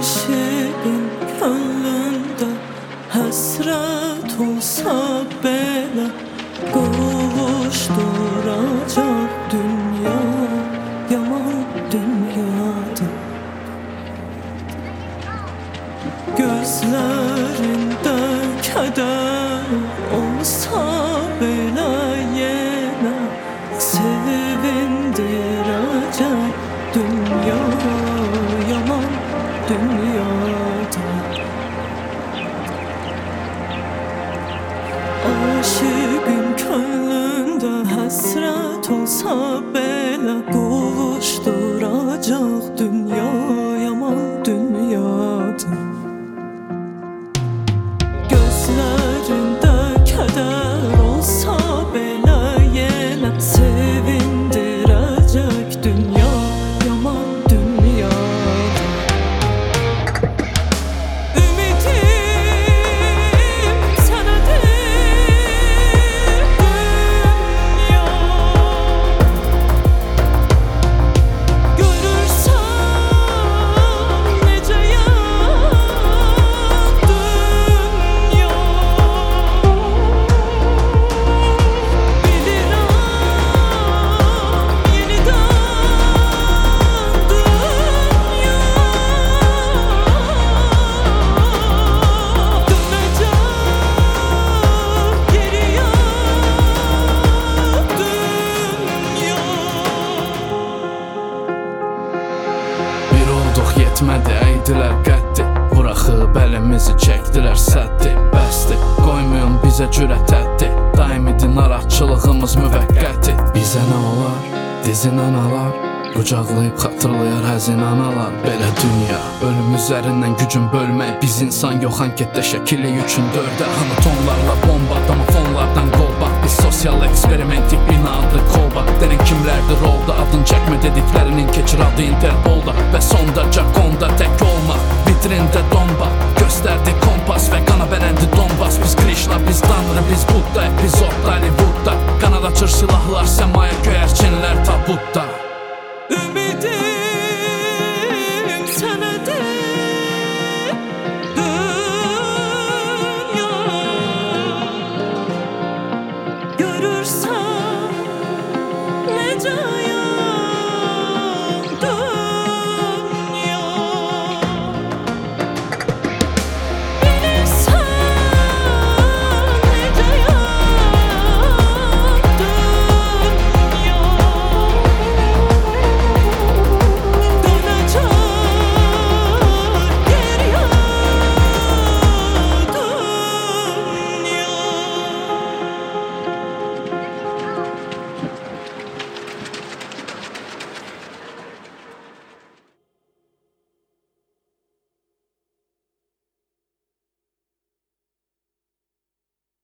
Aşığın gönlünde hasret olsa bela, kavuşturacak dünya yaman dünyada. Gözlerinde keder olsa bela, yine sevindirecek dünya yaman dünyada. Aşığın gönlünde hasret olsa bela, kavuşturacak dünya yaman dünyada. Gözlerinde keder olsa bela, yine sevindirecek dünya yaman dünyada. Ümidim senedir dünya, görürsen nece yan dünya. Bilirəm yeniden dünya dönecek geriye dünya. Bir olduq yetmədi, əydilər qəddi, buraxıb əlimizi çəkdilər səddi. Bəsdi, qoymayın bizə cürət əddi, daim idi narahatçılığımız müvəqqəti. Bizə nə olar, dizinən alar, qucaqlayıb xatırlayar həzin analar. Belə dünya, ölüm üzərindən gücün bölmək, biz insan yox anketdə şəkili üçün dördə. Hanı tonlarla bomba, domofonlardan qolbaq, biz sosial eksperimentik bina adlı kolba. Denən kimlərdir rolda, adın çəkmə dediklərinin keçir adı Interpolda və sonda Cakon